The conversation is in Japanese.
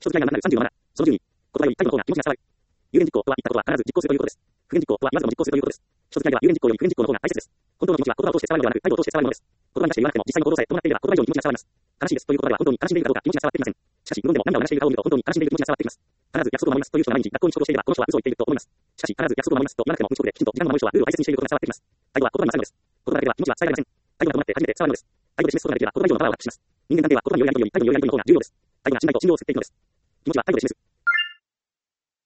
一つ嫌いな37。その10に、言葉より態度の方が気持ちが伝わる。有言実行とは言ったことは必ず実行するということです。不言実行とは言わずとも実行するということです。一つ嫌いは有言実行より不言実行の方が大切です。本当の気持ちは言葉を通して伝わるのではなく、態度を通して伝わるのです。言葉に出して言わなくても実際の行動さえ伴っていれば言葉以上に気持ちが伝わります。悲しいですという言葉では本当に悲しんでいるかどうか気持ちが伝わっていません。しかし、無言でも涙を流している顔を見ると本当に悲しんでいる気持ちが伝わっています。必ず約束を守りますという人が毎日学校に遅刻していればこの人は嘘を言っていると思います。しかし、必ず約束を守りますと言わなくても無遅刻できちんと時間の守る人はルールを大切にしていることが伝わってきます。態度は言葉に勝るのです。言葉だけでは気持ちは伝えられません。態度が伴って初めて伝わるのです。態度で示すことができれば言葉以上のパワーを発揮します。人間関係は言葉によるやり取りより態度によるやり取りの方が重要です。態度が信頼と信用を作っていくのです。気持ちは態度で示す。